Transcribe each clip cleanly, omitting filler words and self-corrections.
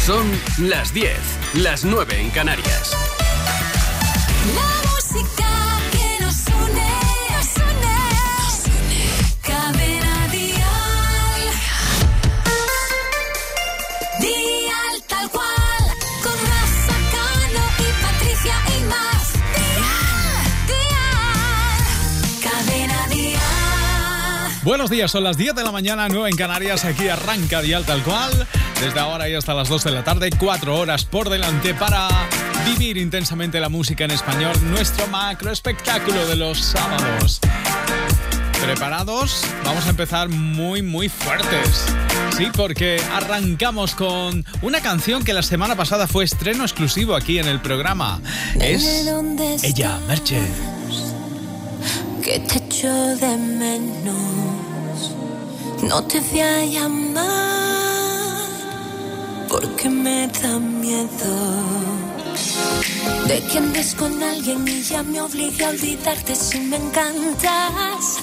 Son las 10, las 9 en Canarias. La música que nos une, Cadena Dial. Dial tal cual, con Rafa Cano y Patricia y más. Dial, Cadena Dial. Buenos días, son las 10 de la mañana, 9 en Canarias. Aquí arranca Dial tal cual. Desde ahora y hasta las 2 de la tarde, 4 horas por delante para vivir intensamente la música en español. Nuestro macro espectáculo de los sábados. ¿Preparados? Vamos a empezar muy fuertes. Sí, porque arrancamos con una canción que la semana pasada fue estreno exclusivo aquí en el programa. Es ella, Merche. Que te echo de menos. No te voy a llamar porque me da miedo de que andes con alguien y ya me obligue a olvidarte. Si me encantas,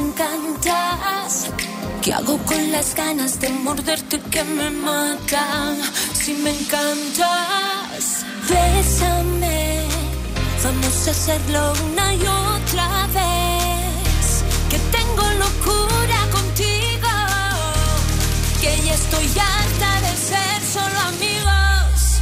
¿qué hago con las ganas de morderte que me matan? Si me encantas, bésame, vamos a hacerlo una y otra vez. Que tengo locura contigo, que ya estoy harta de ser solo amigos.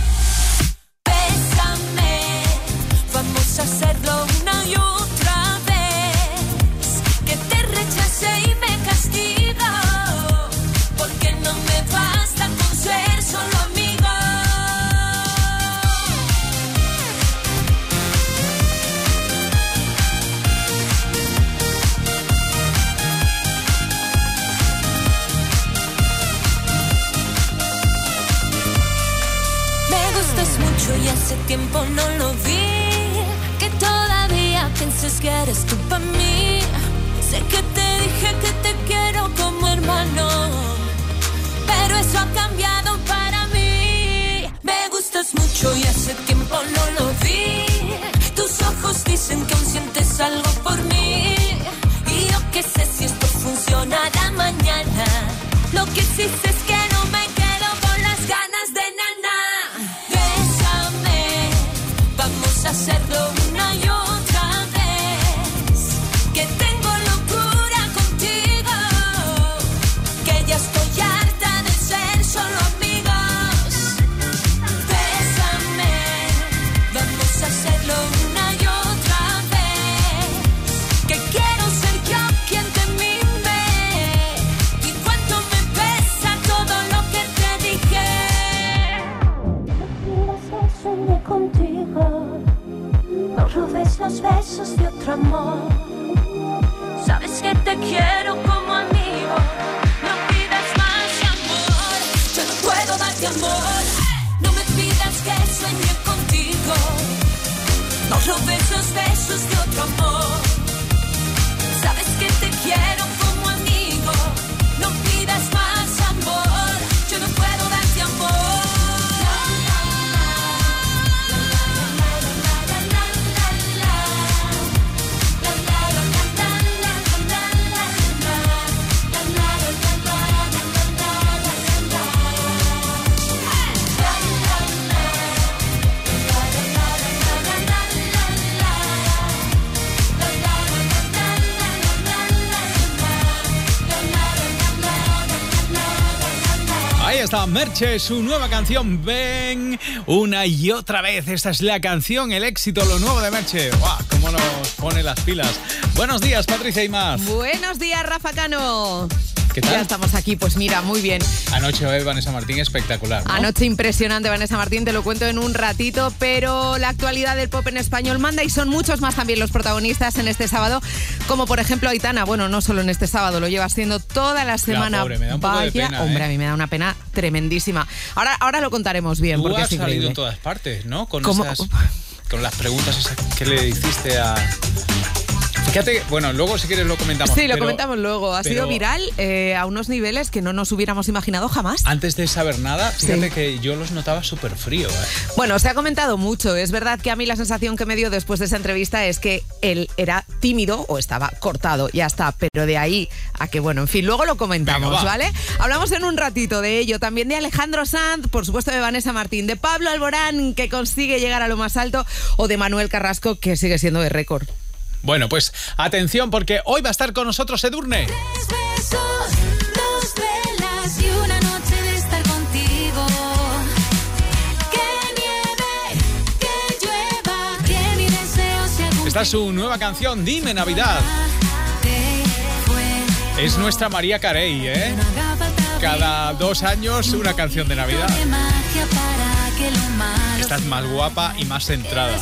Bésame, vamos a hacerlo una y otra vez. Que te rechace y me castigo, porque no me basta con ser solo amigos. Mucho y hace tiempo no lo vi, que todavía piensas que eres tú para mí. Sé que te dije que te quiero como hermano, pero eso ha cambiado para mí. Me gustas mucho y hace tiempo no lo vi. Tus ojos dicen que aún sientes algo por mí, y yo qué sé si esto funcionará mañana. Lo que sí sé es que no me quedo con las ganas de nada. Vamos a hacerlo una y otra vez. Que tengo locura contigo, que ya estoy harta de ser solo amigos. Bésame, vamos a hacerlo una y otra vez. Que quiero ser yo quien te mime, y cuánto me pesa todo lo que te dije. Soñé contigo, no robes los besos de otro amor. Sabes que te quiero como amigo, no pidas más amor. Yo no puedo darte amor, no me pidas que sueñe contigo. No robes los besos de otro amor. Sabes que te quiero como amigo, no pidas más amor. Yo no puedo darte amor. Ahí está Merche, su nueva canción Ven una y otra vez. Esta es la canción, el éxito, lo nuevo de Merche. ¡Guau! ¡Cómo nos pone las pilas! Buenos días, Patricia y más. Buenos días, Rafa Cano. ¿Qué tal? Ya estamos aquí, pues mira, muy bien. Anoche Vanessa Martín, espectacular, ¿no? Anoche impresionante, Vanessa Martín, te lo cuento en un ratito, pero la actualidad del pop en español manda y son muchos más también los protagonistas en este sábado, como por ejemplo Aitana. Bueno, no solo en este sábado, lo lleva haciendo toda la semana. La pobre, me da un poco de pena, hombre, a mí me da una pena tremendísima. Ahora lo contaremos bien, Tú porque has es increíble. salido en todas partes, ¿no? Con ¿Cómo? las preguntas esas que le hiciste a Fíjate, bueno, luego si quieres lo comentamos. Sí, lo comentamos luego. Ha sido viral a unos niveles que no nos hubiéramos imaginado jamás. Antes de saber nada, fíjate que yo los notaba súper frío. Bueno, se ha comentado mucho. Es verdad que a mí la sensación que me dio después de esa entrevista es que él era tímido o estaba cortado, ya está. Pero de ahí a que, bueno, en fin, luego lo comentamos, venga, ¿vale? Hablamos en un ratito de ello. También de Alejandro Sanz, por supuesto de Vanessa Martín, de Pablo Alborán, que consigue llegar a lo más alto, o de Manuel Carrasco, que sigue siendo de récord. Bueno, pues atención, porque hoy va a estar con nosotros Edurne. 3 besos, 2 velas y una noche de estar contigo. Que nieve, que llueva, que mi deseo se cumpla. Esta es su nueva canción, Dime Navidad. Es nuestra María Carey, ¿eh? Cada 2 años una canción de Navidad. Estás más guapa y más centrada.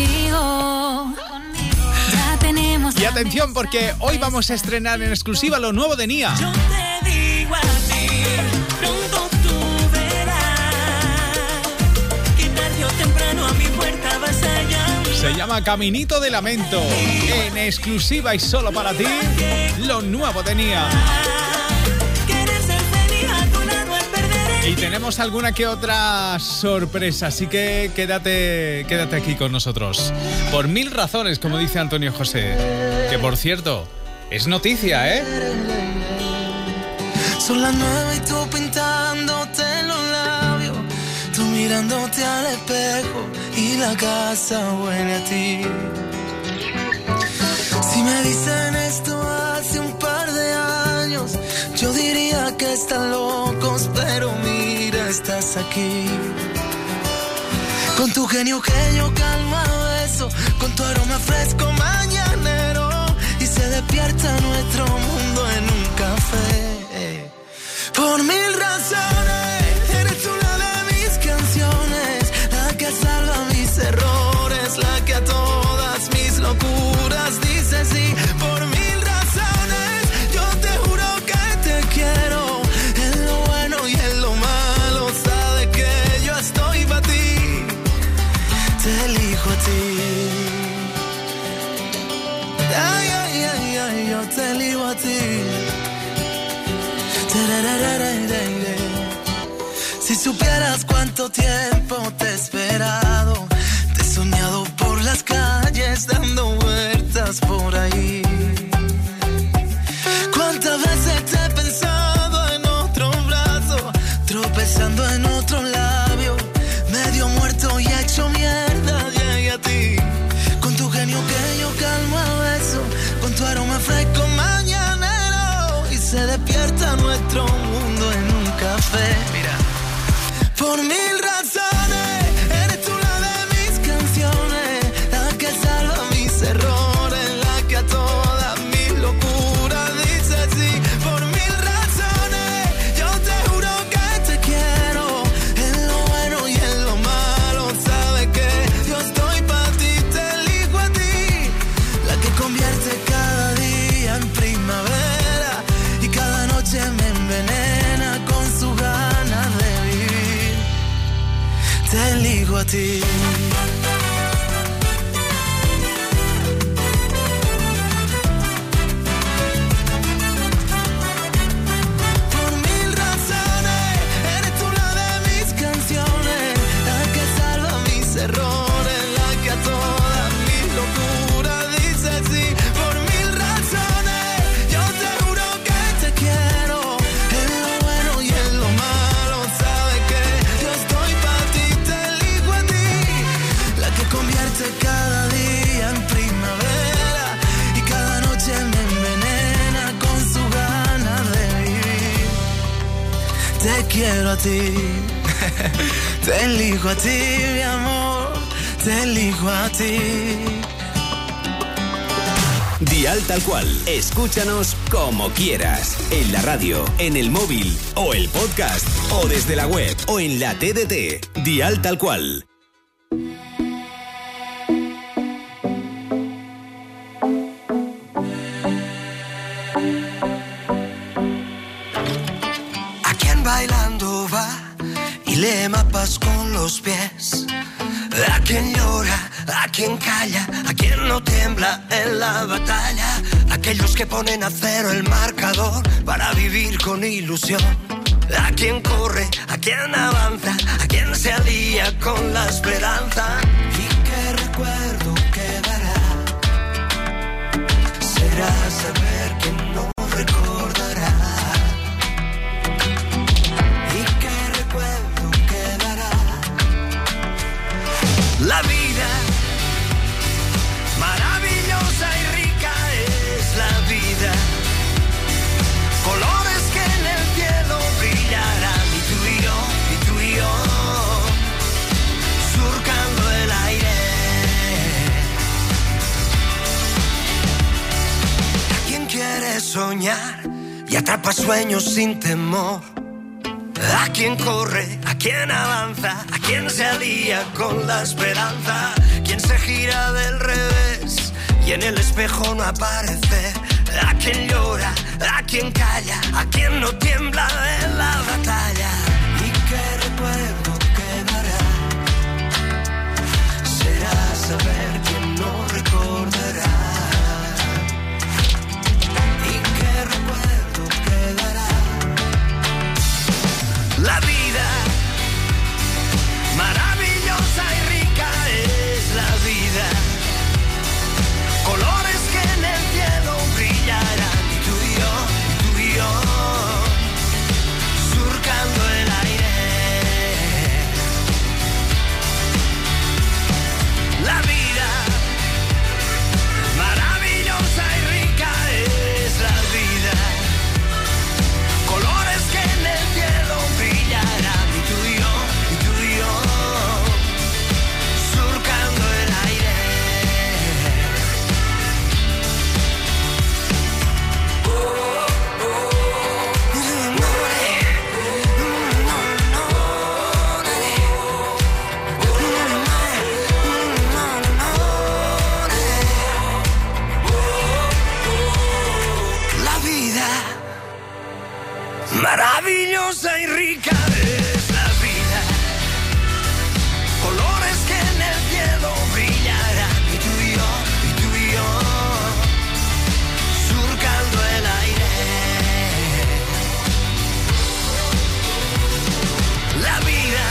Y atención, porque hoy vamos a estrenar en exclusiva lo nuevo de Nia. Yo te digo a ti, pronto tú verás que tarde o temprano a mi puerta vas a llamar. Se llama Caminito de Lamento. En exclusiva y solo para ti, lo nuevo de Nia. Y tenemos alguna que otra sorpresa, así que quédate aquí con nosotros. Por 1000 razones, como dice Antonio José. Que, por cierto, es noticia, ¿eh? Son las 9 y tú pintándote los labios, tú mirándote al espejo y la casa huele a ti. Si me dicen esto hace un par de años, yo diría que están locos, pero mira, estás aquí. Con tu genio que yo calmo a beso, con tu aroma fresco mañanero, y se despierta nuestro mundo en un café. Por 1000 razones, eres una de mis canciones, la que salva mis errores, la que a todas mis locuras dice sí. Por 1000 razones, yo te juro que te quiero, en lo bueno y en lo malo, sabes que yo estoy para ti, te elijo a ti. Ay, ay, ay, ay, yo te elijo a ti. Si supieras cuánto tiempo te he esperado, te he soñado por las calles dando vueltas por ahí. Cuántas veces te he pensado en otro brazo, tropezando en otro labio, medio muerto y hecho mierda, llegué a ti. Con tu genio que yo calmo a beso, con tu aroma fresco mañanero, y se despierta nuestro mundo en un café. Mira. Por 1000 razones, eres tú la de mis canciones, la que salva mis errores, la que a todas mis locuras dice sí. Por 1000 razones, yo te juro que te quiero, en lo bueno y en lo malo, sabes que yo estoy para ti, te elijo a ti, la que convierte cada día en primavera y cada noche me envenena con su ganas de vivir. Te elijo a ti. Por 1000 razones, eres tú la de mis canciones, la que salva mis errores, la que a todas mis locuras dice sí. Por 1000 razones, yo te juro que te quiero, en lo bueno y en lo malo, sabes que yo estoy para ti, te elijo a ti, la que convierte cada día en primavera y cada noche me envenena con su ganas de vivir. Te quiero a ti, te elijo a ti, mi amor, te elijo a ti. Dial Tal Cual. Escúchanos como quieras. En la radio, en el móvil o el podcast o desde la web o en la TDT. Dial Tal Cual. A quien bailando va y lee mapas con los pies, a quien llora a quien calla, a quien no tiembla en la batalla, aquellos que ponen a cero el marcador para vivir con ilusión. A quien corre, a quien avanza, a quien se alía con la esperanza. Y qué recuerdo quedará, será saber que no recordará. Y qué recuerdo quedará. La vida, maravillosa y rica es la vida. Colores que en el cielo brillarán, y tú y yo, surcando el aire. ¿A quién quiere soñar y atrapa sueños sin temor? ¿A quién corre, a quién avanza, a quién se alía con la esperanza? ¿Quién se gira del revés y en el espejo no aparece? ¿A quién llora, a quién calla, a quién no tiembla en la batalla? ¿Y qué recuerdo quedará? Será saber que no recordará. ¿Y qué recuerdo quedará? La vida, maravillosa y rica es la vida. Colores que en el cielo brillarán, y tú y yo, surcando el aire. La vida, maravillosa y rica es la vida. Colores que en el cielo brillarán, y tú y yo, surcando el aire. La vida, maravillosa y rica es la vida. Colores que en el cielo brillarán, y tú y yo, surcando el aire. La vida.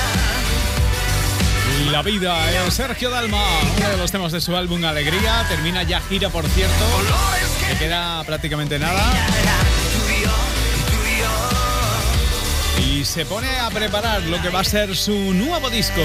La vida es Sergio Dalma, uno de los temas de su álbum Alegría. Termina ya gira, por cierto. Le queda prácticamente nada. Y se pone a preparar lo que va a ser su nuevo disco.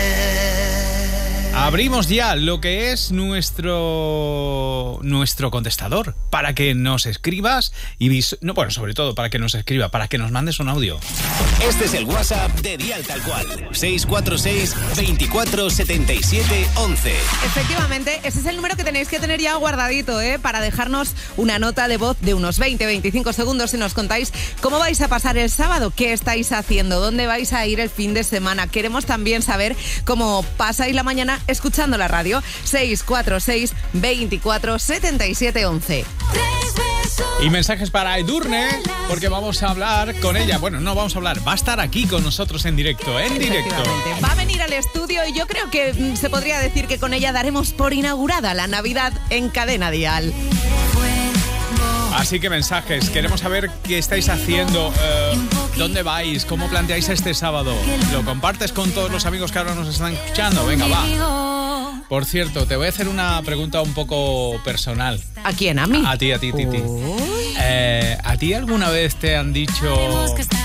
Abrimos ya lo que es nuestro contestador para que nos escribas y sobre todo para que nos escriba, para que nos mandes un audio. Este es el WhatsApp de Dial Tal Cual. 646 24 77 11. Efectivamente, ese es el número que tenéis que tener ya guardadito, para dejarnos una nota de voz de unos 20-25 segundos y nos contáis cómo vais a pasar el sábado, qué estáis haciendo, dónde vais a ir el fin de semana. Queremos también saber cómo pasáis la mañana escuchando la radio. 646 24 77 11. Y mensajes para Edurne, porque vamos a hablar con ella. Bueno, no vamos a hablar, va a estar aquí con nosotros en directo, Va a venir al estudio y yo creo que se podría decir que con ella daremos por inaugurada la Navidad en Cadena Dial. Así que mensajes, queremos saber qué estáis haciendo, dónde vais, cómo planteáis este sábado. ¿Lo compartes con todos los amigos que ahora nos están escuchando? Venga, va. Por cierto, te voy a hacer una pregunta un poco personal. ¿A quién? ¿A mí? A ti. ¿A ti alguna vez te han dicho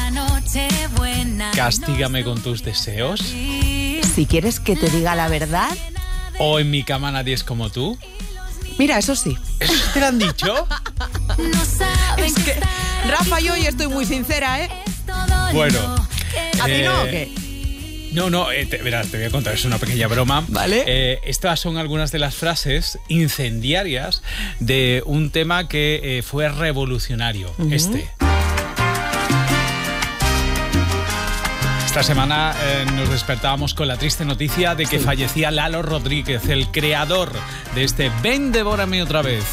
castígame con tus deseos? Si quieres que te diga la verdad. ¿O en mi cama nadie es como tú? Mira, eso sí. ¿Eso te lo han dicho? Es que, Rafa, yo hoy estoy muy sincera, Bueno. ¿A ti no o qué? No, verás, te voy a contar, es una pequeña broma. Vale. Estas son algunas de las frases incendiarias de un tema que fue revolucionario, Esta semana nos despertábamos con la triste noticia de que fallecía Lalo Rodríguez, el creador de este Ven, devórame otra vez.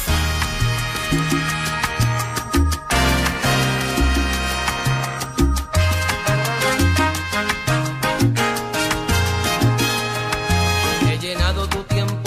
He llenado tu tiempo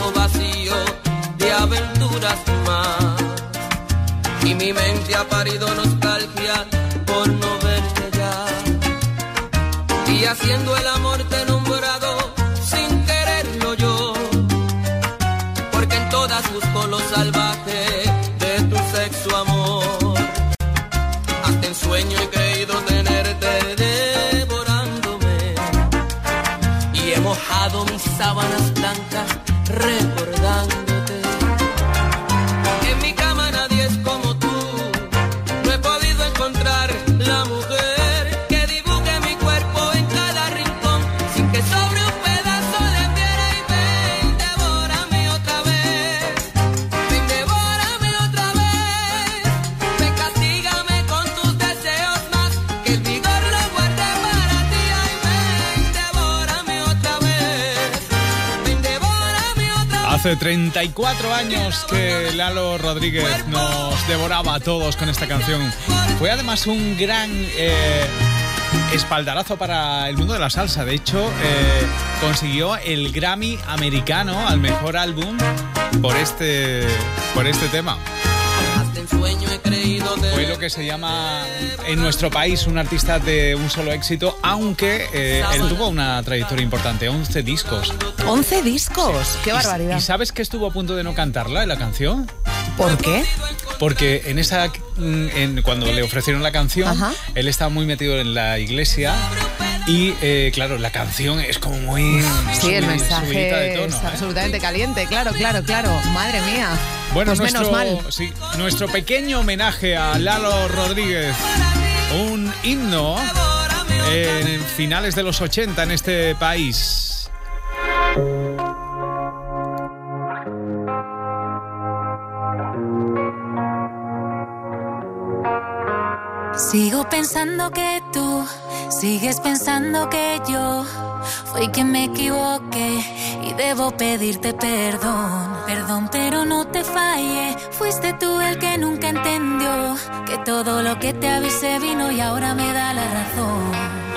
te ha parido nostalgia por no verte ya. Y haciendo el amor te he nombrado sin quererlo yo, porque en todas busco lo salvaje de tu sexo amor. Hasta en sueño he creído tenerte devorándome, y he mojado mis sábanas blancas recordándote. En mi cama nadie es como tú, no he podido encontrar la mujer que dibuje mi cuerpo en cada rincón, sin que sobre un pedazo de piedra. Y ven, devórame otra vez, ven, devórame otra vez, ven, castígame con tus deseos más, que el vigor lo guarde para ti. Ay, ven, devórame otra vez, ven, devórame otra vez. Hace 34 años que Lalo Rodríguez nos devoraba a todos con esta canción. Fue además un gran espaldarazo para el mundo de la salsa. De hecho, consiguió el Grammy americano al mejor álbum por este tema. Hasta en sueño he creído Fue lo que se llama en nuestro país un artista de un solo éxito, aunque él tuvo una trayectoria importante, 11 discos. 11 discos, qué barbaridad. ¿Y sabes que estuvo a punto de no cantarla en la canción? ¿Por qué? Porque cuando le ofrecieron la canción, Ajá. él estaba muy metido en la iglesia y, claro, la canción es como muy... Sí, el subidita mensaje de tono, es absolutamente caliente, claro. Madre mía. Bueno, pues menos mal. Sí, nuestro pequeño homenaje a Lalo Rodríguez, un himno en finales de los 80 en este país. Sigo pensando que tú sigues pensando que yo fui quien me equivoqué y debo pedirte perdón. Perdón, pero no te fallé. Fuiste tú el que nunca entendió que todo lo que te avisé vino y ahora me da la razón.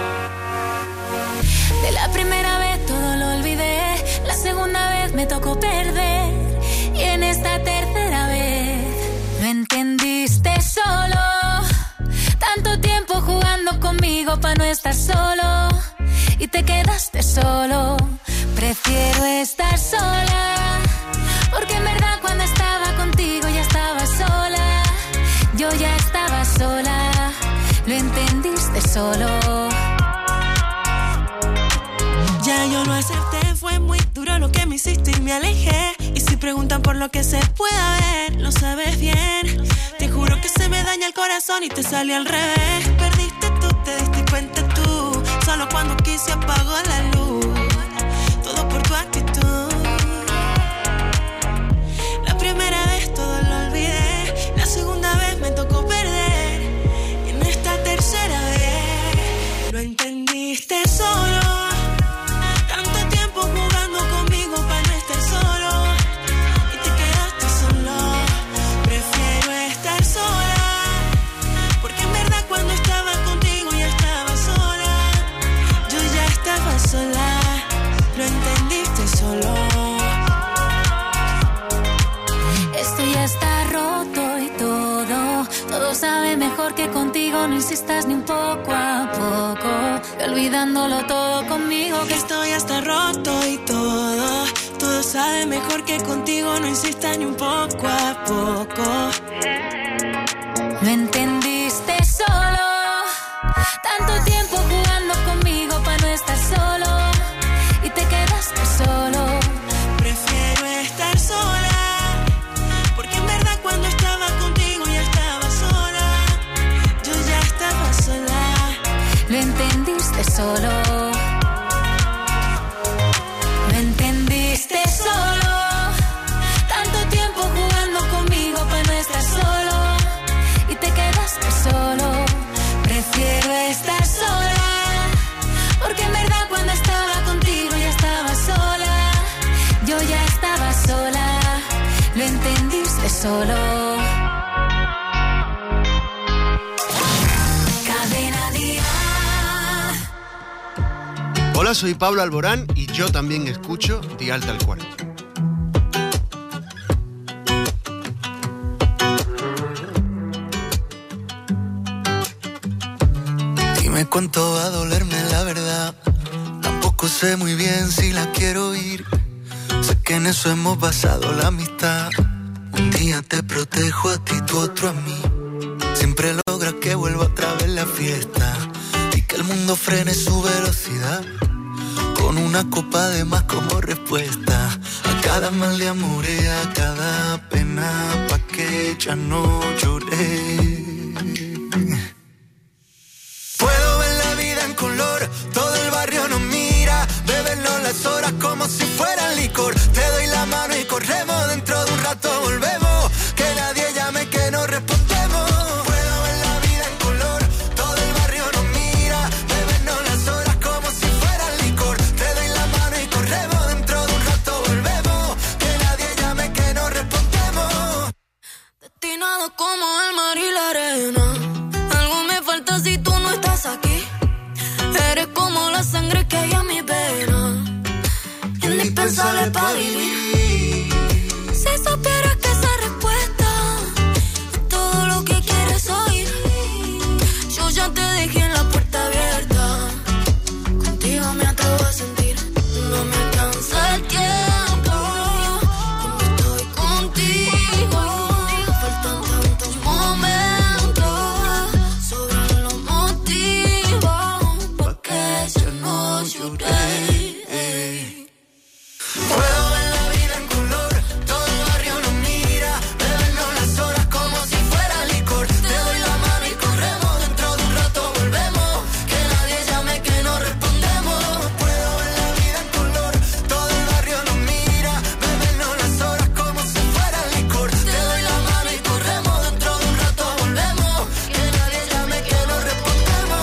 De la primera vez todo lo olvidé, la segunda vez me tocó perder y en esta tercera vez lo entendiste solo. Tanto tiempo jugando conmigo pa' no estar solo y te quedaste solo. Prefiero estar sola, porque en verdad cuando estaba contigo ya estaba sola. Yo ya estaba sola, lo entendiste solo. Ya yo lo acepté, fue muy duro lo que me hiciste y me alejé. Y si preguntan por lo que se pueda ver, lo sabes bien. Te juro que se me daña el corazón y te sale al revés. Perdiste tú, te diste cuenta tú. Solo cuando quise apagó la luz. Todo por tu actitud. La primera vez todo lo olvidé, la segunda vez me tocó perder y en esta tercera vez lo entendiste solo. Jugando conmigo para no estar solo y te quedaste solo. Prefiero estar sola, porque en verdad cuando estaba contigo ya estaba sola. Yo ya estaba sola, lo entendiste solo. Esto ya está roto y todo sabe mejor que contigo. No insistas ni un poco a poco, y olvidándolo todo conmigo. Que esto ya está roto y todo sabe mejor que contigo. No insistas ni un poco a poco. Lo entendiste solo. Tanto tiempo jugando conmigo para no estar solo y te quedaste solo. Prefiero estar sola, porque en verdad cuando estaba contigo ya estaba sola. Yo ya estaba sola. Lo entendiste solo. Lo entendiste solo. Tanto tiempo jugando conmigo para no estar solo y te quedaste solo. Prefiero estar sola, porque en verdad cuando estaba contigo ya estaba sola. Yo ya estaba sola. Lo entendiste solo. Cadena Dial. Hola, soy Pablo Alborán y yo también escucho Dial Tal Cual. Dime cuánto va a dolerme la verdad. Tampoco sé muy bien si la quiero oír. Sé que en eso hemos basado la amistad. Un día te protejo a ti, tú otro a mí. Siempre logras que vuelva otra vez la fiesta y que el mundo frene su velocidad. Con una copa de más como respuesta a cada mal de amor y a cada pena, pa' que ya no lloré. Puedo ver la vida en color, todo el barrio nos mira, bebernos las horas como si fuera licor. Te doy la mano y corremos, dentro de un rato volvemos, que nadie llame que no respondemos. Puedo ver la vida en color, todo el barrio nos mira, bebernos las horas como si fuera licor. Te doy la mano y corremos, dentro de un rato volvemos, que nadie llame que no respondemos. Destinado como el mar y la arena, algo me falta si tú no estás aquí. Eres como la sangre que hay en mi vena, indispensable para vivir. Si supieras que esa respuesta es todo lo que quieres oír. Yo ya te dejé en la puerta abierta, contigo me atrevo a sentir. No me alcanza el tiempo cuando estoy contigo. Faltan tantos momentos, sobran los motivos pa' que yo no lloré. Puedo ver la vida en color, todo el barrio nos mira, bebernos las horas como si fuera licor. Te doy la mano y corremos, dentro de un rato volvemos, que nadie llame que no respondemos. Puedo ver la vida en color, todo el barrio nos mira, bebernos las horas como si fuera licor. Te doy la mano y corremos, dentro de un rato volvemos, que nadie llame que no respondemos.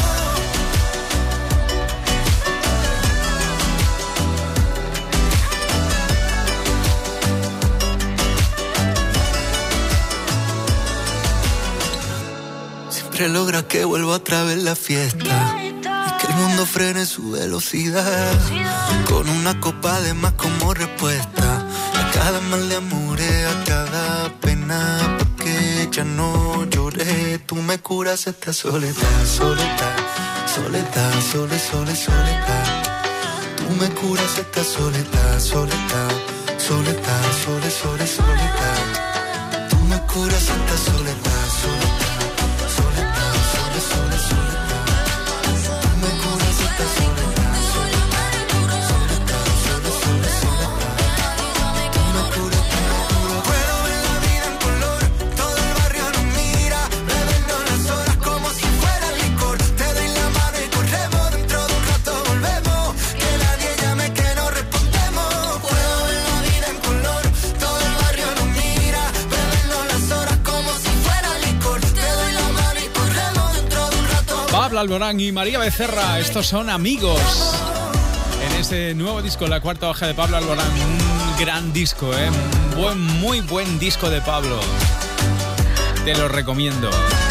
Siempre logra que vuelva otra vez la fiesta y que el mundo frene su velocidad. Con una copa de más como respuesta a cada mal de amor y a cada pena, porque ya no lloré. Tú me curas esta soledad, soledad, soledad, soledad. Tú me curas esta soledad, soledad, soledad, soledad. Tú me curas esta soledad, soledad. Puedo ver la vida en color, todo el barrio nos mira, bebernos las horas como si fuera licor. Te doy la mano y corremos, dentro de un rato volvemos, que nadie llame que no respondemos. Puedo ver la vida en color, todo el barrio nos mira, bebernos las horas como si fuera licor. Te doy la mano y corremos, dentro de un rato. Pablo Alborán y María Becerra, estos son Amigos. En ese nuevo disco, la cuarta hoja de Pablo Alborán, un gran disco, muy buen disco de Pablo. Te lo recomiendo.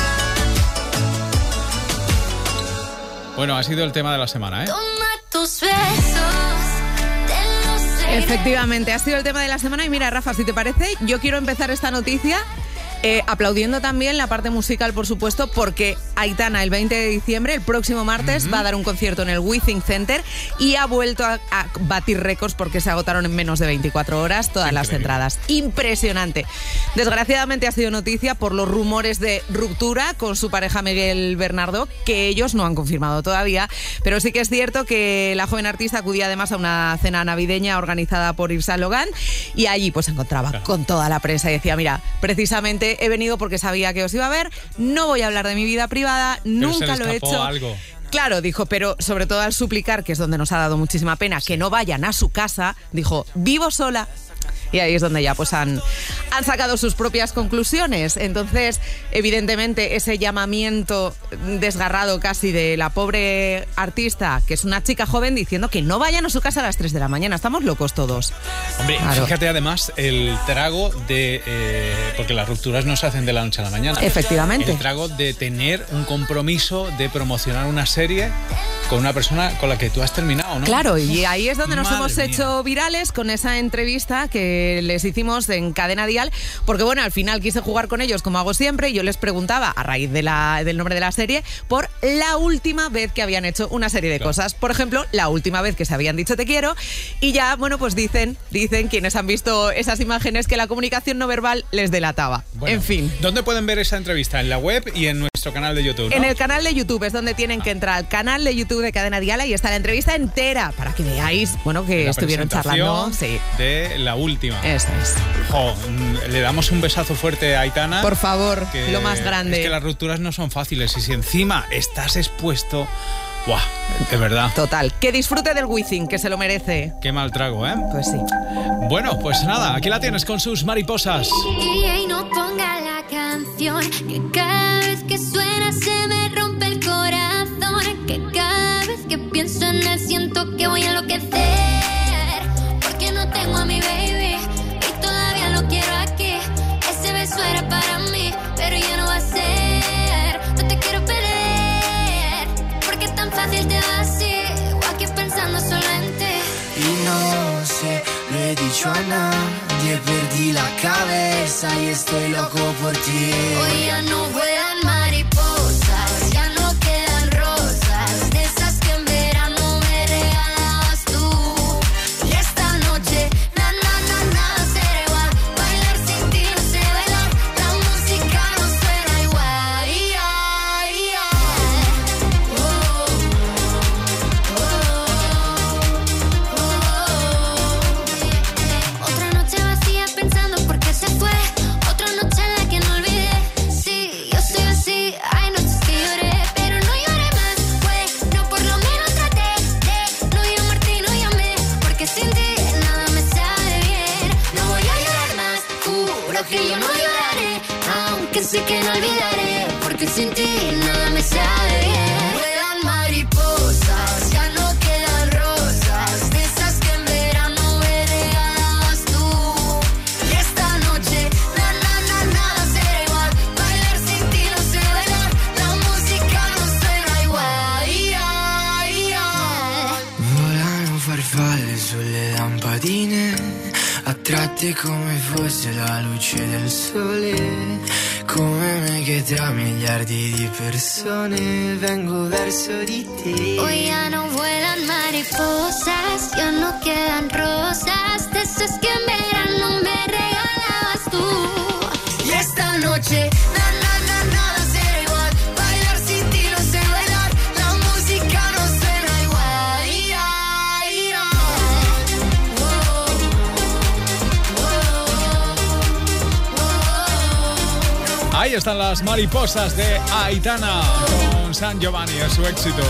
Bueno, ha sido el tema de la semana, Toma tus besos, te lo sé. Efectivamente, ha sido el tema de la semana. Y mira, Rafa, si te parece, yo quiero empezar esta noticia aplaudiendo también la parte musical, por supuesto, porque Aitana el 20 de diciembre, el próximo martes, va a dar un concierto en el Withing Center y ha vuelto a batir récords porque se agotaron en menos de 24 horas todas las entradas. Impresionante. Desgraciadamente ha sido noticia por los rumores de ruptura con su pareja Miguel Bernardo, que ellos no han confirmado todavía, pero sí que es cierto que la joven artista acudía además a una cena navideña organizada por Yves Saint Laurent y allí pues se encontraba con toda la prensa y decía, mira, precisamente he venido porque sabía que os iba a ver, no voy a hablar de mi vida privada, nunca lo he hecho. Algo. Claro, dijo, pero sobre todo al suplicar, que es donde nos ha dado muchísima pena, que no vayan a su casa, dijo, vivo sola. Y ahí es donde ya pues han sacado sus propias conclusiones. Entonces, evidentemente, ese llamamiento desgarrado casi de la pobre artista, que es una chica joven, diciendo que no vayan a su casa a las 3 de la mañana. Estamos locos todos. Hombre, claro. Fíjate además el trago de... porque las rupturas no se hacen de la noche a la mañana. Efectivamente. El trago de tener un compromiso de promocionar una serie con una persona con la que tú has terminado, ¿no? Claro, y ahí es donde nos Madre hemos mía. hecho virales con esa entrevista que les hicimos en Cadena Dial, porque bueno, al final quise jugar con ellos como hago siempre y yo les preguntaba, a raíz del nombre de la serie, por la última vez que habían hecho una serie de cosas. Por ejemplo, la última vez que se habían dicho te quiero, y ya, bueno, pues dicen quienes han visto esas imágenes que la comunicación no verbal les delataba. Bueno, en fin. ¿dónde pueden ver esa entrevista? En la web y en nuestro canal de YouTube, ¿no? En el canal de YouTube es donde tienen que entrar, al canal de YouTube de Cadena Dial, y está la entrevista entera para que veáis, bueno, que La estuvieron charlando. presentación Sí, de la última. eso es. Jo, le damos un besazo fuerte a Aitana. Por favor, que lo más grande. Es que las rupturas no son fáciles y si encima estás expuesto, ¡buah! De verdad. Total, que disfrute del Wizzing, que se lo merece. Qué mal trago, ¿eh? Pues sí. Bueno, pues nada, aquí la tienes con sus mariposas. Y no ponga la canción, que cada vez que suena se me rompe el corazón, que cada vez que pienso en él siento que voy a enloquecer, porque no tengo a mi baby y todavía lo quiero aquí. Ese beso era para mí, pero ya no va a ser. No te quiero perder, porque es tan fácil te va así, o aquí pensando solo en ti. Y no sé, lo he dicho a nadie, perdí la cabeza y estoy loco por ti. Hoy ya no vuelan mariposas, ya no quedan rosas, de esas que en verano me regalabas tú. Y esta noche, nada será igual, bailar sin ti no sé bailar, la música no suena igual. Otra noche vacía pensando por qué se fue, otra noche en la que no olvidé. Sí, yo soy así, hay noches que lloré, pero no lloré más. Bueno, por lo menos traté de no llamarte y no llamé, porque sin ti nada me sabe bien. No voy a llorar más, juro que yo no lloraré, aunque sé que no olvidaré, porque sin ti nada me sabe bien. Vuelan mariposas, ya no quedan rosas, de esas que en verano me regalabas tú. Y esta noche, nada será igual, bailar sin ti no sé bailar, la música no suena igual. Volano farfalle sulle lampadine, attratte come fosse la luce del sole, come me che tra miliardi di persone vengo verso di te. Hoy ya no vuelan mariposas, ya no quedan rosas, de esas que en verano me regalabas tú. Y esta noche, nada será igual, bailar sin ti no sé bailar, la música no suena igual. Ahí están las mariposas de Aitana con San Giovanni, es su éxito.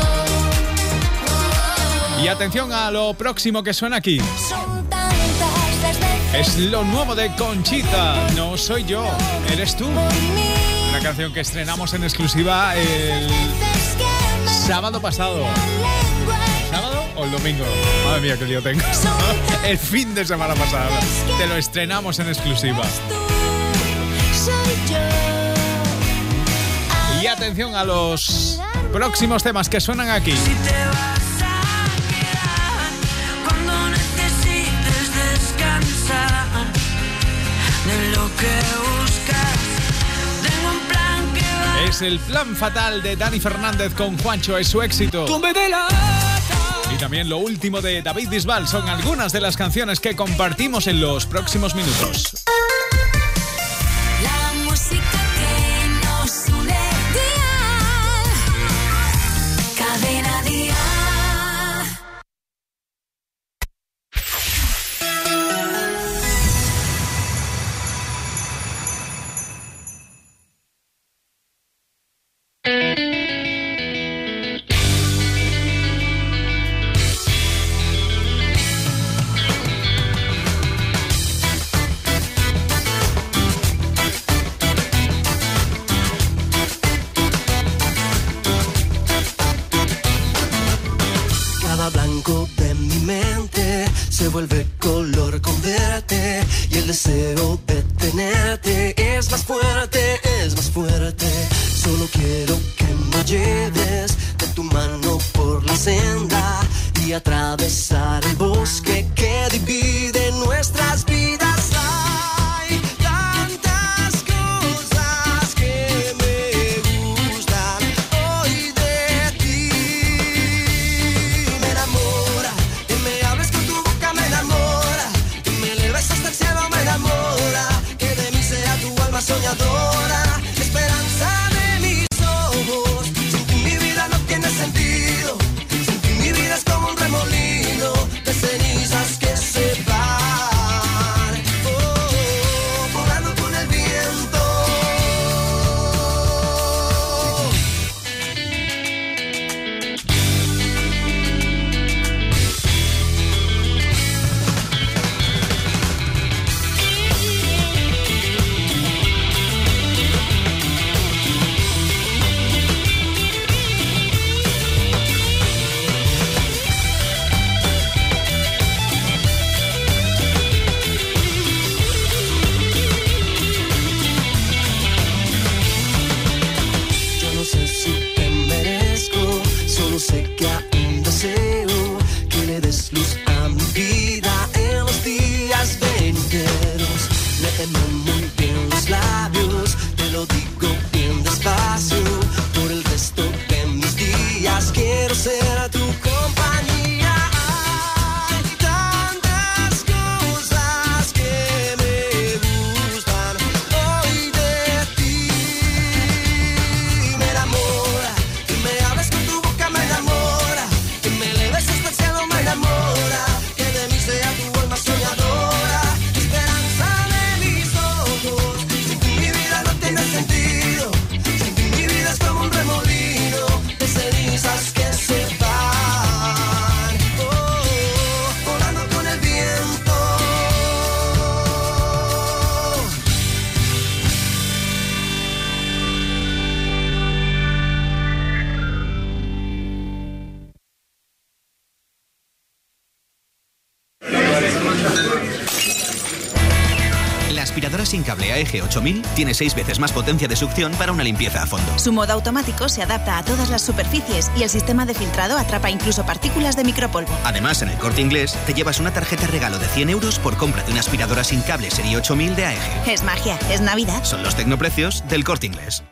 Y atención a lo próximo que suena aquí. Son tantas las veces Es lo nuevo de Conchita, No soy yo, eres tú. por mí, Una canción que estrenamos en exclusiva el veces que me sábado pasado. lengua ¿Sábado o el domingo? Madre mía, que lío tengo. El fin de semana pasado. Te lo estrenamos en exclusiva. tú, soy yo. Y atención a los próximos temas que suenan aquí. Si te vas a quedar cuando necesites descansar de lo que buscas, tengo un plan que va. Es el plan fatal de Dani Fernández con Juancho, es su éxito. Y también lo último de David Bisbal son algunas de las canciones que compartimos en los próximos minutos. La música que nos une, Dial. Cadena Dial. Cada blanco de mi mente se vuelve color con verte y el deseo de tenerte es más fuerte, es más fuerte. Solo quiero que me lleves de tu mano por sin cable AEG 8000 tiene 6 veces más potencia de succión para una limpieza a fondo. Su modo automático se adapta a todas las superficies y el sistema de filtrado atrapa incluso partículas de micropolvo. Además, en El Corte Inglés te llevas una tarjeta regalo de 100 euros por compra de una aspiradora sin cable serie 8000 de AEG. Es magia, es Navidad. Son los tecnoprecios del Corte Inglés.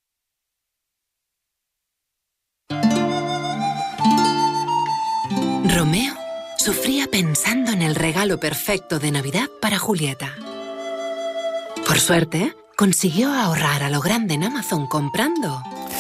Romeo sufría pensando en el regalo perfecto de Navidad para Julieta. Por suerte, consiguió ahorrar a lo grande en Amazon comprando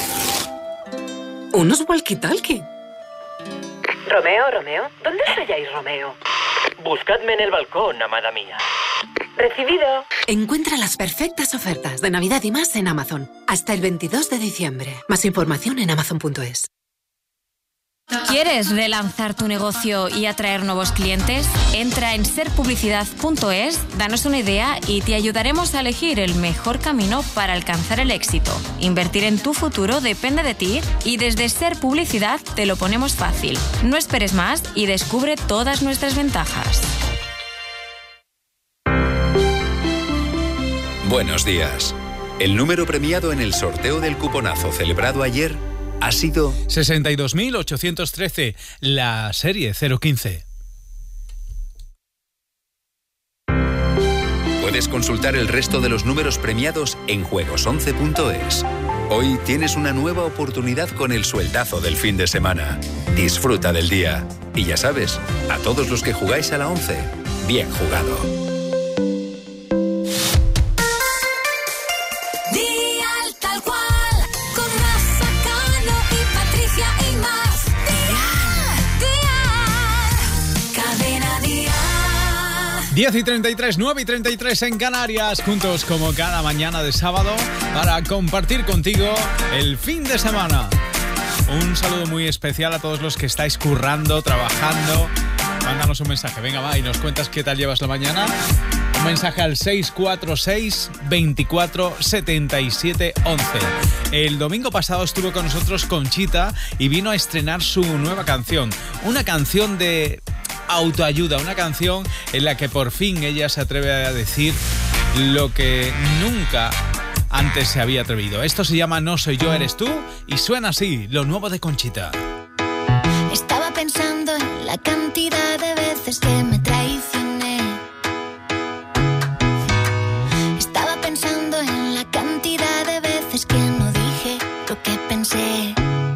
unos walkie-talkie. Romeo, ¿dónde estáis, Romeo? Buscadme en el balcón, amada mía. Recibido. Encuentra las perfectas ofertas de Navidad y más en Amazon. Hasta el 22 de diciembre. Más información en amazon.es. ¿Quieres relanzar tu negocio y atraer nuevos clientes? Entra en serpublicidad.es, danos una idea y te ayudaremos a elegir el mejor camino para alcanzar el éxito. Invertir en tu futuro depende de ti y desde Ser Publicidad te lo ponemos fácil. No esperes más y descubre todas nuestras ventajas. Buenos días. El número premiado en el sorteo del cuponazo celebrado ayer ha sido 62.813, la serie 015. Puedes consultar el resto de los números premiados en juegos11.es. Hoy tienes una nueva oportunidad con el sueldazo del fin de semana. Disfruta del día. Y ya sabes, a todos los que jugáis a la 11, bien jugado. Diez y 33, 9 y 33 en Canarias, juntos como cada mañana de sábado para compartir contigo el fin de semana. Un saludo muy especial a todos los que estáis currando, trabajando. Mándanos un mensaje, venga va, y nos cuentas qué tal llevas la mañana. Un mensaje al 646 24 77 11. El domingo pasado estuvo con nosotros Conchita y vino a estrenar su nueva canción. Una canción de autoayuda, una canción en la que por fin ella se atreve a decir lo que nunca antes se había atrevido. Esto se llama No soy yo, eres tú, y suena así, lo nuevo de Conchita. Estaba pensando en la cantidad de veces que me traicioné. Estaba pensando en la cantidad de veces que no dije lo que pensé.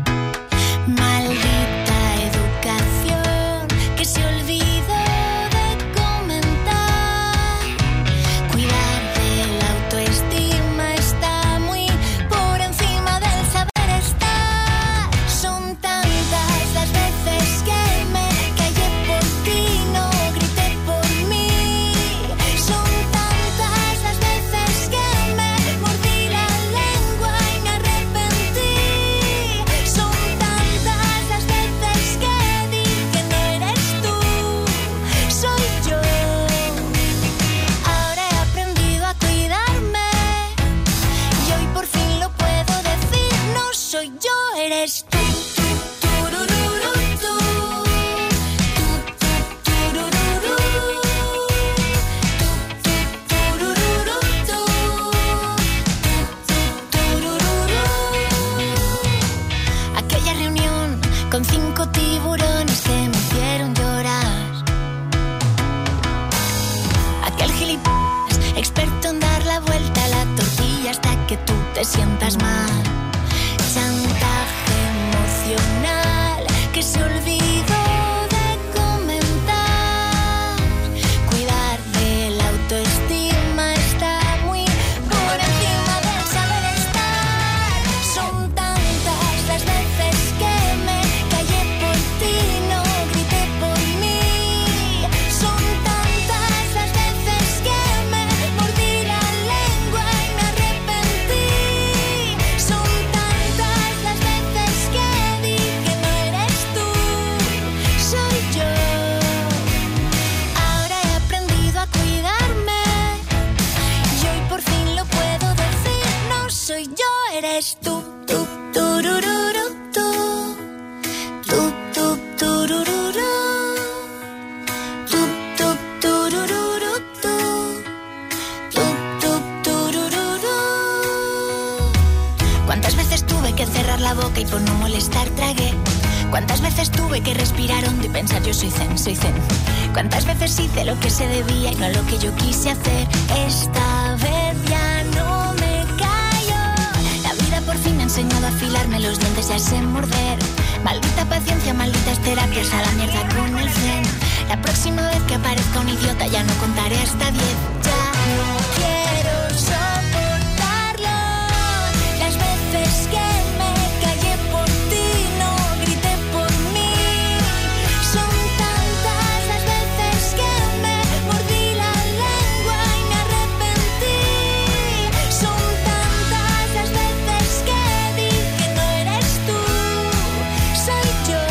Te sientas mal, chantaje emocional que se olvidó de comentar. Cuidar de la autoestima está muy por encima del saber estar. Son tantas las veces que me callé por ti, no grité por mí. Son tantas las veces que me mordí la lengua y me arrepentí. Soy yo, eres tú, tú, turururu, tú, tú, tú, turururu, tú, tú, turururu, tú, tú, tú, tuve que cerrar la boca y por no molestar tragué. Cuántas veces tuve que respirar hondo y pensar yo soy zen, soy zen. Cuántas veces hice lo que se debía y no lo que yo quise hacer. Esta vez ya no me callo. La vida por fin me ha enseñado a afilarme los dientes y a sé morder. Maldita paciencia, malditas terapias, a la mierda con el zen. La próxima vez que aparezca un idiota ya no contaré hasta 10. Ya no quiero soportarlo. Las veces que me callé por ti, no grité por mí. Son tantas las veces que me mordí la lengua y me arrepentí. Son tantas las veces que vi que no eres tú, soy yo.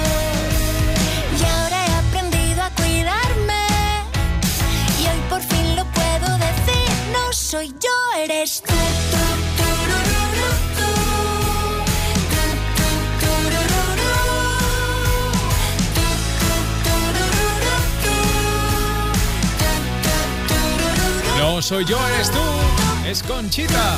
Y ahora he aprendido a cuidarme y hoy por fin lo puedo decir. No soy yo, eres tú. No soy yo, eres tú. Es Conchita.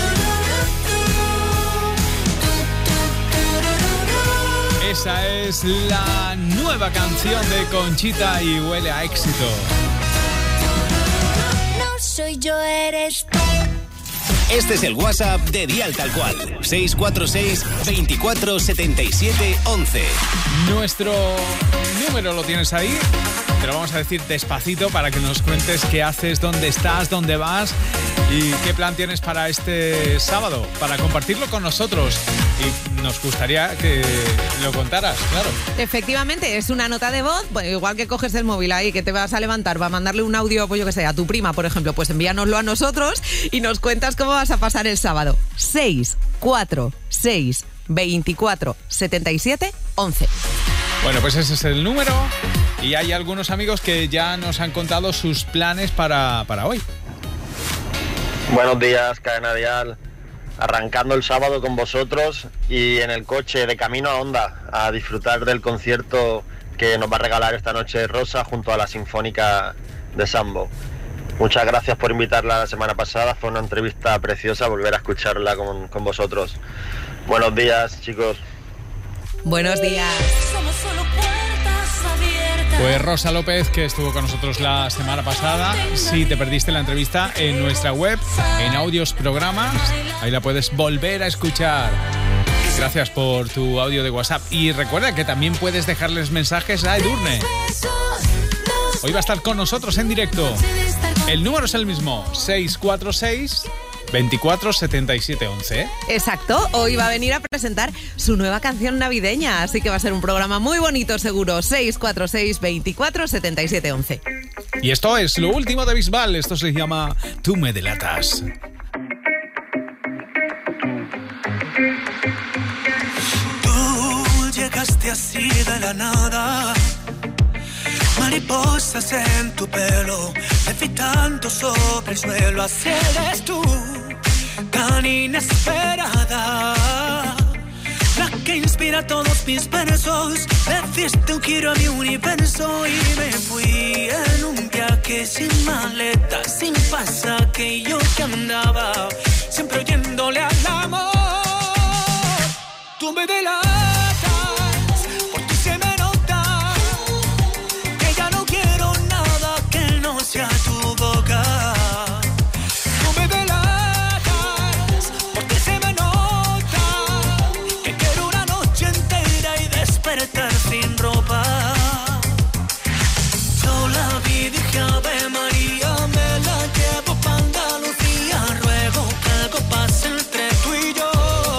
Esa es la nueva canción de Conchita y huele a éxito. No soy yo, eres tú. Este es el WhatsApp de Dial Tal Cual. 646 24 77 11. Nuestro número lo tienes ahí. Te lo vamos a decir despacito para que nos cuentes qué haces, dónde estás, dónde vas y qué plan tienes para este sábado, para compartirlo con nosotros. Y nos gustaría que lo contaras, claro. Efectivamente, es una nota de voz, pues igual que coges el móvil ahí, que te vas a levantar, va a mandarle un audio, pues yo que sé, a tu prima, por ejemplo, pues envíanoslo a nosotros y nos cuentas cómo vas a pasar el sábado. 646 24 77 11. Bueno, pues ese es el número y hay algunos amigos que ya nos han contado sus planes para hoy. Buenos días, Cadena Dial. Arrancando el sábado con vosotros y en el coche de camino a Onda a disfrutar del concierto que nos va a regalar esta noche Rosa junto a la Sinfónica de Sambo. Muchas gracias por invitarla la semana pasada, fue una entrevista preciosa volver a escucharla con vosotros. Buenos días, chicos. Buenos días. Somos solo puertas abiertas. Pues Rosa López, que estuvo con nosotros la semana pasada. Si te perdiste la entrevista, en nuestra web, en Audios Programas, ahí la puedes volver a escuchar. Gracias por tu audio de WhatsApp. Y recuerda que también puedes dejarles mensajes a Edurne. Hoy va a estar con nosotros en directo. El número es el mismo, 646 24 77 11. Exacto, hoy va a venir a presentar su nueva canción navideña, así que va a ser un programa muy bonito seguro. 646 24 77 11. Y esto es lo último de Bisbal, esto se llama Tú me delatas. Tú llegaste así de la nada, mariposas en tu pelo, levitando sobre el suelo. Así eres tú, tan inesperada, la que inspira todos mis versos. Le diste un giro a mi universo y me fui en un viaje sin maleta, sin pasaje. Y yo que andaba siempre oyéndole al amor. Tú me delatas, por ti se me nota que ya no quiero nada que no sea tu boca. Tú me delatas, por ti se me nota que quiero una noche entera y despertar sin ropa. Yo la vi y dije Ave María, me la llevo pa' Andalucía. Ruego que algo pase entre tú y yo.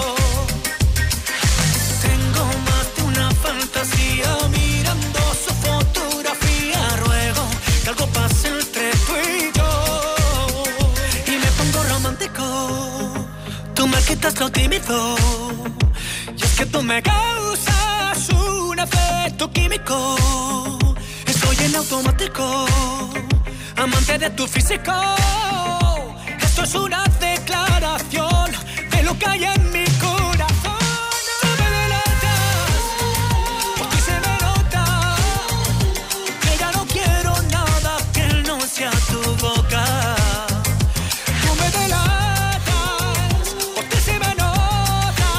Tengo más de una fantasía mirando su fotografía. Ruego que algo pase entre tú y yo. Y me pongo romántico, tú me quitas lo tímido. Y es que tú me causas un efecto químico. Estoy en automático, amante de tu físico. Esto es una declaración de lo que hay en mi corazón. Tú me delatas, por ti se me nota que ya no quiero nada que no sea tu boca. Tú me delatas, por ti se me nota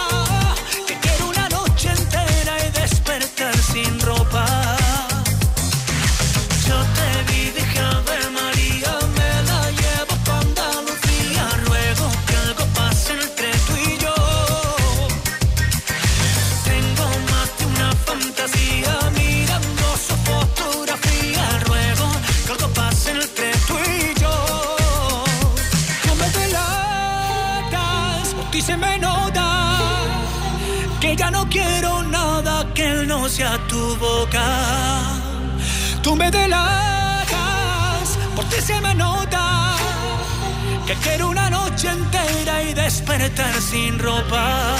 que ya no quiero nada que no sea tu boca. Tú me relajas, por ti se me nota que quiero una noche entera y despertar sin ropa.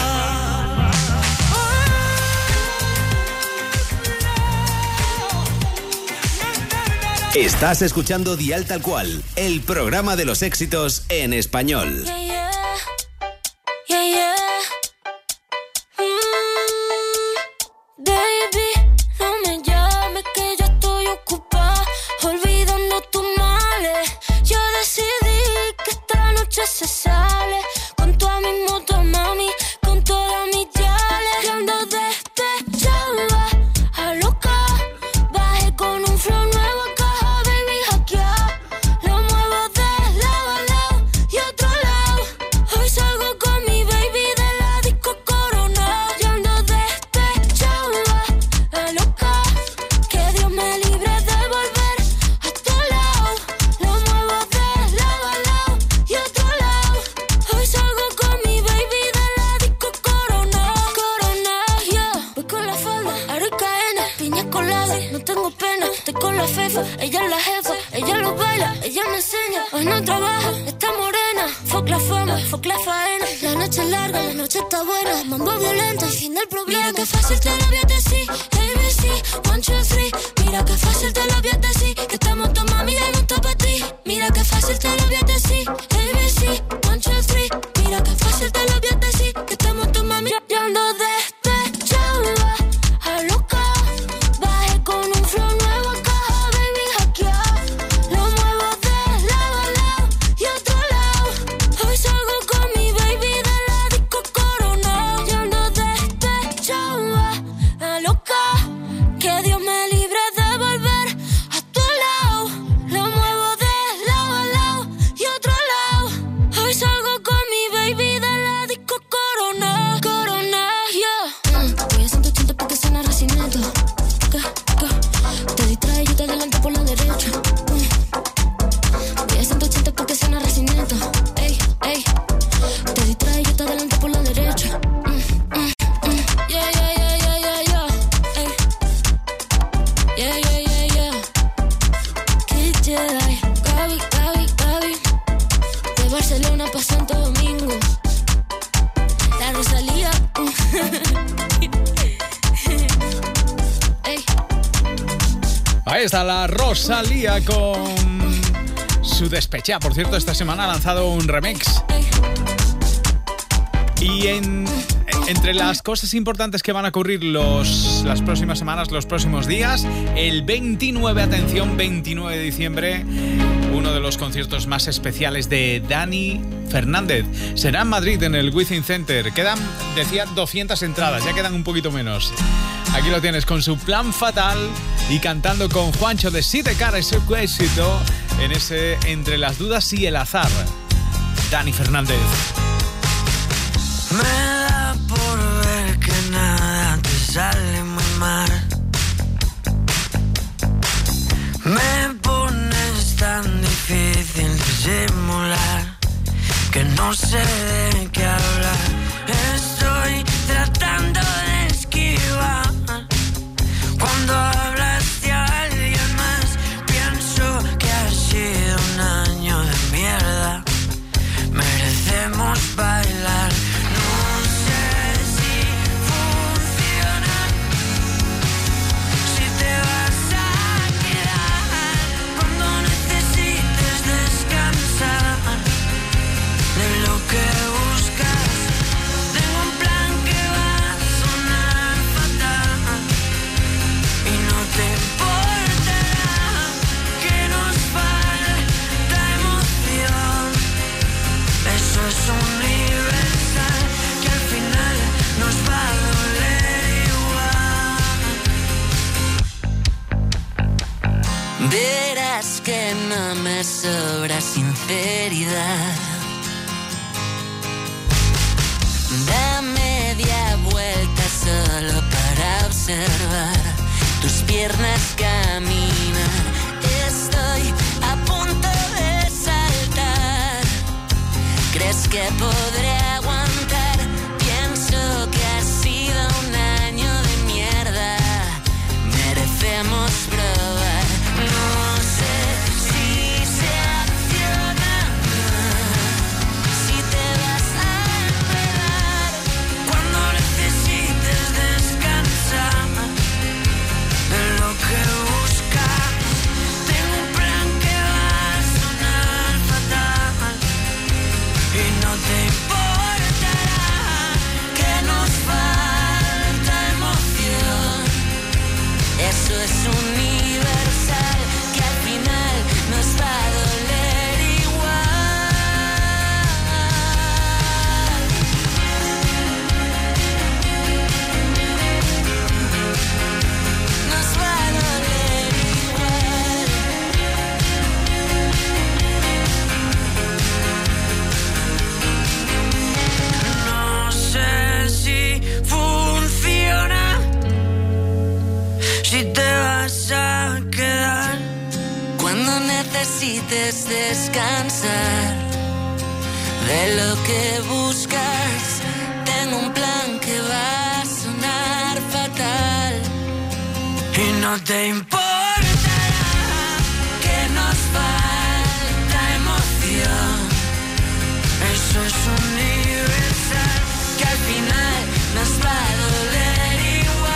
Estás escuchando Dial Tal Cual, el programa de los éxitos en español. Yeah, yeah. Yeah, yeah. Baby, no me llames que yo estoy ocupada, olvidando tus males. Yo decidí que esta noche se sale con toda mi moto, mami, con todas mis yales. Yo ando despechada, a loca, bajé con un flow nuevo acá. Ella es la jefa, ella lo baila, ella me enseña. Hoy no trabaja, está morena. Fuck la fama, fuck la faena. La noche es larga, la noche está buena. Mambo violento y fin del problema. Mira que fácil te lo voy a decir, ABC, 1, 2, 3. Mira que fácil te lo voy a decir, que estamos tu mami y no está para ti. Mira que fácil te lo voy a decir, ABC, 1, 2, 3. Mira que fácil te lo voy a decir, que estamos tu mami. Yo ando despechada, a loca, bajé con un flow nuevo acá. Ahí está la Rosalía con su Despechá. Por cierto, esta semana ha lanzado un remix. Y entre las cosas importantes que van a ocurrir las próximas semanas, los próximos días, el 29 de diciembre, uno de los conciertos más especiales de Dani Fernández. Será en Madrid, en el Wizzing Center. Quedan, decía, 200 entradas, ya quedan un poquito menos. Aquí lo tienes con su Plan Fatal y cantando con Juancho de Sidecar ese éxito en ese Entre las dudas y el azar. Dani Fernández. Me da por ver que nada te sale muy mal. Me pones tan difícil disimular que no sé de qué hablar. Estoy tratando de esquivar. Cuando hablas de alguien más, pienso que ha sido un año de mierda. Merecemos bailar. No sé si funciona, si te vas a quedar cuando necesites descansar de lo que buscas. Tengo un plan que va a sonar fatal y no te importará que nos falta emoción. Eso es universal, que al final nos va a doler igual. Verás que no me sobra sinceridad. Da media vuelta solo para observar tus piernas caminar. Estoy a punto de saltar. ¿Crees que podré aguantar? Pienso que ha sido necesites descansar de lo que buscas. Tengo un plan que va a sonar fatal y no te importará que nos falta emoción. Eso es universal, que al final nos va a doler igual.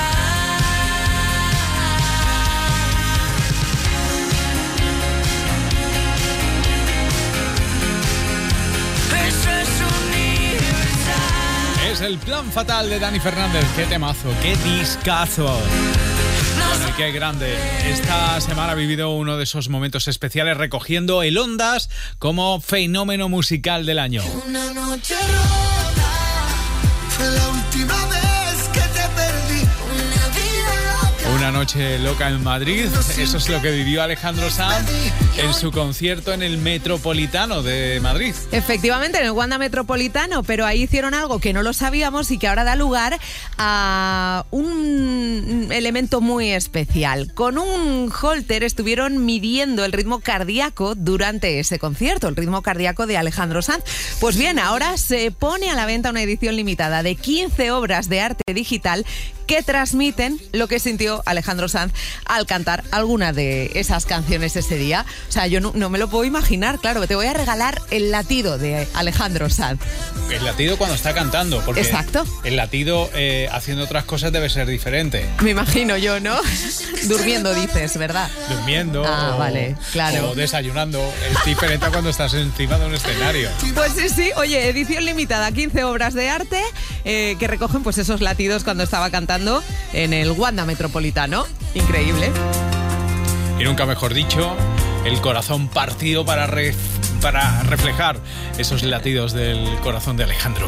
Eso es universal. Es el plan fatal de Dani Fernández. Qué temazo, qué discazo. Bueno, y qué grande. Esta semana ha vivido uno de esos momentos especiales recogiendo el Ondas como fenómeno musical del año. Una noche rota, fue la última vez que te perdí. Una vida loca. Una noche loca en Madrid. Eso es lo que vivió Alejandro Sanz en su concierto en el Metropolitano de Madrid. Efectivamente, en el Wanda Metropolitano, pero ahí hicieron algo que no lo sabíamos y que ahora da lugar a un elemento muy especial. Con un holter estuvieron midiendo el ritmo cardíaco durante ese concierto, el ritmo cardíaco de Alejandro Sanz. Pues bien, ahora se pone a la venta una edición limitada de 15 obras de arte digital que transmiten lo que sintió Alejandro Sanz al cantar alguna de esas canciones ese día. O sea, yo no me lo puedo imaginar, claro. Te voy a regalar el latido de Alejandro Sanz. El latido cuando está cantando, porque exacto. El latido haciendo otras cosas debe ser diferente. Me imagino yo, ¿no? Durmiendo, dices, ¿verdad? Durmiendo. Vale, claro. O desayunando. Es diferente a cuando estás encima de un escenario. Pues sí. Oye, edición limitada, 15 obras de arte que recogen pues esos latidos cuando estaba cantando en el Wanda Metropolitano. Increíble. Y nunca mejor dicho, el corazón partido para reflejar esos latidos del corazón de Alejandro.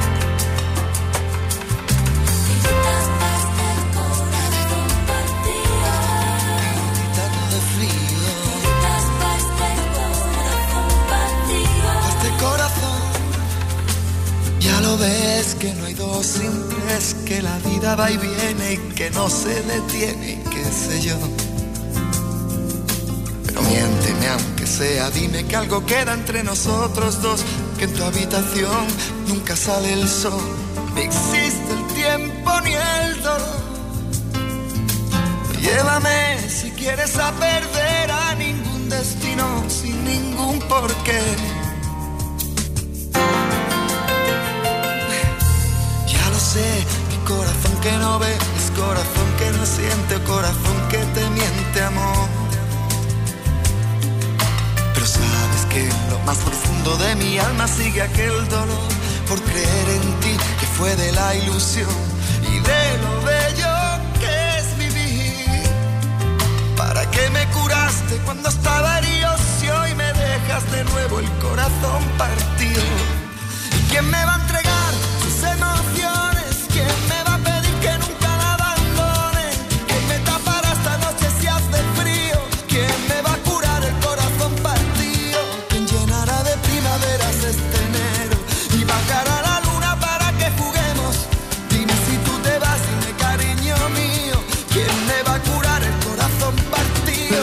Ya lo ves que no hay dos sin tres, que la vida va y viene y que no se detiene y qué sé yo. Pero miénteme aunque sea, dime que algo queda entre nosotros dos, que en tu habitación nunca sale el sol, ni existe el tiempo ni el dolor. Llévame si quieres a perder a ningún destino sin ningún porqué. Mi corazón que no ve es corazón que no siente, corazón que te miente, amor. Pero sabes que en lo más profundo de mi alma sigue aquel dolor por creer en ti, que fue de la ilusión y de lo bello que es vivir. ¿Para qué me curaste cuando estaba herido si hoy me dejas de nuevo el corazón partido? ¿Y quién me va a entregar sus emociones? ¿Quién me va a pedir que nunca la abandone? ¿Quién me tapará esta noche si hace frío? ¿Quién me va a curar el corazón partido? ¿Quién llenará de primaveras este enero y bajará la luna para que juguemos? Dime si tú te vas, dime cariño mío, ¿quién me va a curar el corazón partido?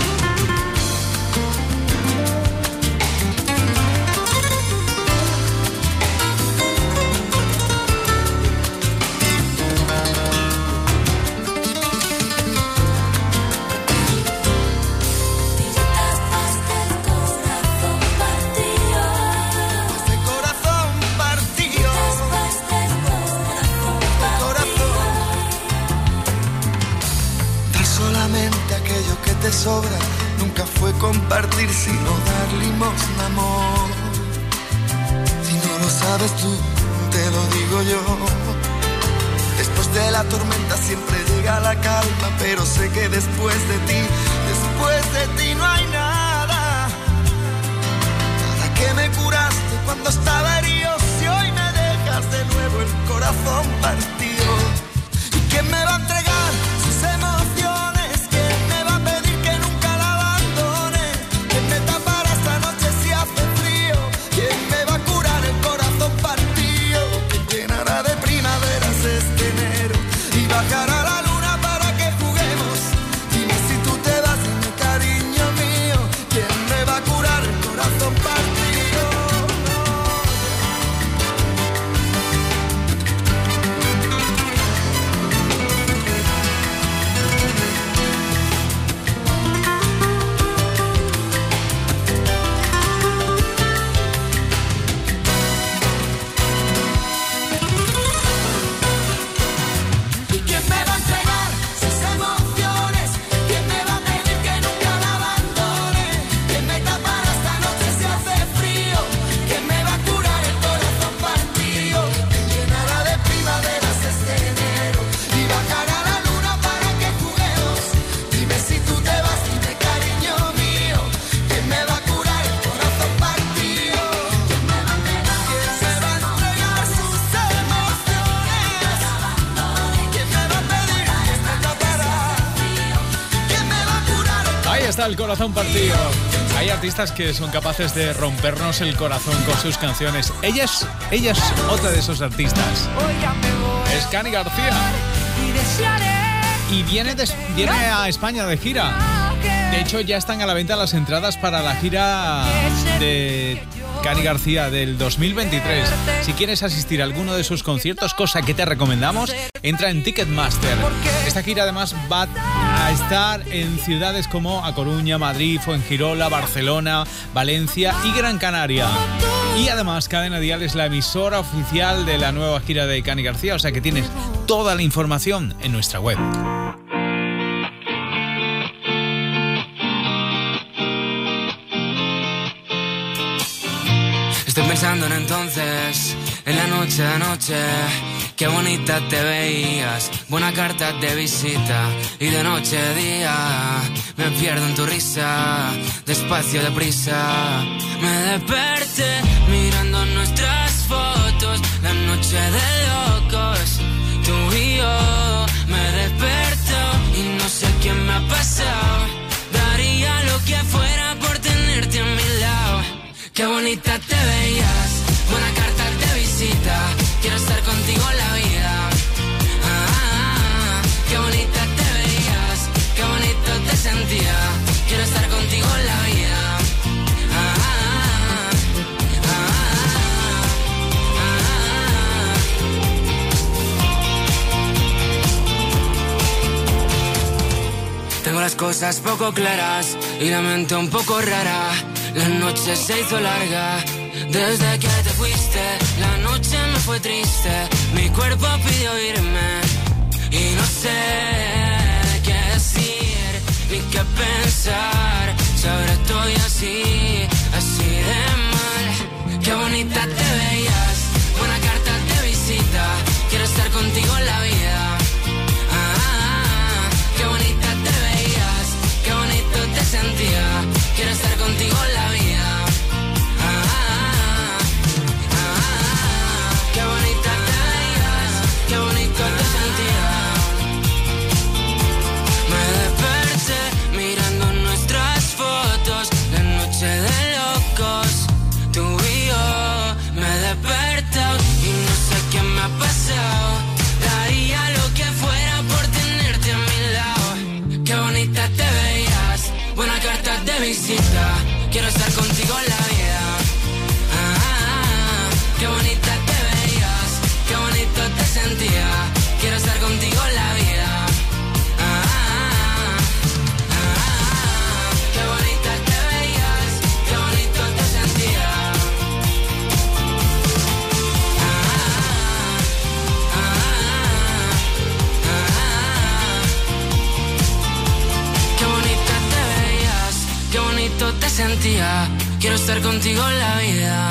Te sobra, nunca fue compartir sino dar limosna, amor. Si no lo sabes tú, te lo digo yo. Después de la tormenta siempre llega la calma, pero sé que después de ti no hay nada. ¿Para qué me curaste cuando estaba herido si hoy me dejas de nuevo el corazón partido? ¿Y quién me va a entregar sus emociones? Bajará la luna para que juguemos. Dime si tú te vas, dime cariño mío, ¿quién me está el corazón partido. Hay artistas que son capaces de rompernos el corazón con sus canciones. Ella es otra de esos artistas. Es Cani García. Y viene a España de gira. De hecho, ya están a la venta las entradas para la gira de Cani García del 2023. Si quieres asistir a alguno de sus conciertos, cosa que te recomendamos, entra en Ticketmaster. Esta gira además va a estar en ciudades como A Coruña, Madrid, Fuengirola, Barcelona, Valencia y Gran Canaria. Y además Cadena Dial es la emisora oficial de la nueva gira de Cani García, o sea que tienes toda la información en nuestra web. Estoy pensando en entonces, en la noche de anoche, qué bonita te veías, buena carta de visita, y de noche a día, me pierdo en tu risa, despacio, deprisa, me desperté mirando nuestras fotos, la noche de locos, tú y yo, me desperto y no sé qué me ha pasado, daría lo que fuera por tenerte a mi lado. Qué bonita te veías, buena carta de visita, quiero estar contigo en la vida. Qué bonita te veías, qué bonito te sentía, quiero estar contigo en la vida. Tengo las cosas poco claras y la mente un poco rara. La noche se hizo larga, desde que te fuiste, la noche me fue triste, mi cuerpo pidió irme, y no sé qué decir, ni qué pensar, si ahora estoy así, así de mal. Qué bonita te veías, buena carta de visita, quiero estar contigo en la vida. Qué bonita te veías, qué bonito te sentía, quiero estar contigo en la vida. Qué bonita te veías, qué bonito te sentía. Me desperté mirando nuestras fotos, la noche de locos, tú y yo. Me desperté y no sé qué me ha pasado, daría lo que fuera por tenerte a mi lado. Qué bonita te veías, buena carta de visita, quiero estar contigo en la vida. Qué bonita te veías, qué bonito te sentía, quiero estar contigo en la vida. Qué bonita te veías, qué bonito te sentía. Qué bonita te veías, qué bonito te sentía, quiero estar contigo en la vida.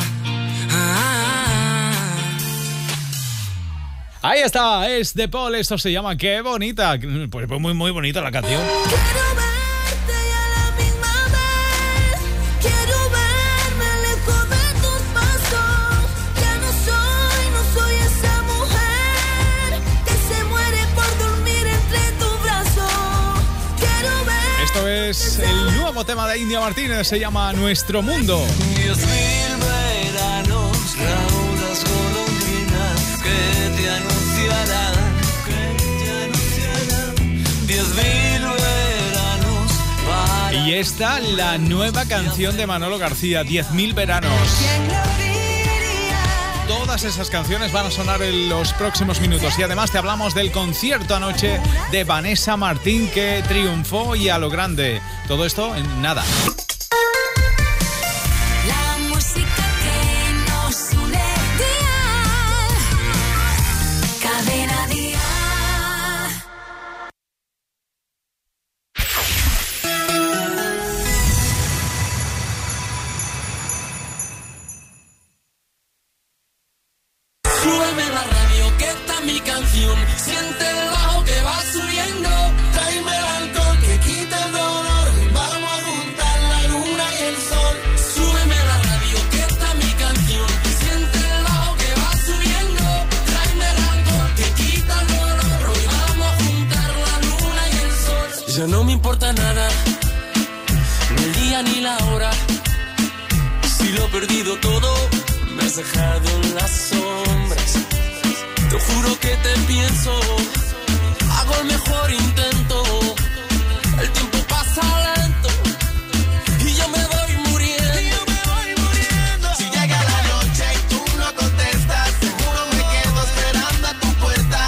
Ahí está, es de Paul, esto se llama Qué bonita. Pues muy, muy bonita la canción. Quiero verte y a la misma vez quiero verme lejos de tus pasos. Ya no soy esa mujer que se muere por dormir entre tus brazos. Quiero ver. Esto es el nuevo tema de India Martínez, se llama Nuestro Mundo. 10.000 veranos, raudas golondrinas que te anunciarán, 10.000 veranos para... Y esta, la nueva canción de Manolo García, 10.000 veranos. Todas esas canciones van a sonar en los próximos minutos. Y además te hablamos del concierto anoche de Vanessa Martín, que triunfó y a lo grande. Todo esto en nada. La música que nos une. Dial. Cadena Dial. Súbeme la radio que está mi canción, siente el bajo que va subiendo, tráeme el alcohol que quita el dolor, vamos a juntar la luna y el sol. Súbeme la radio que está mi canción, siente el bajo que va subiendo, tráeme el alcohol que quita el dolor, hoy vamos a juntar la luna y el sol. Ya no me importa nada, día ni la hora. Si lo he perdido todo, me has dejado en las sombras. Te juro que te pienso, hago el mejor intento. El tiempo pasa lento,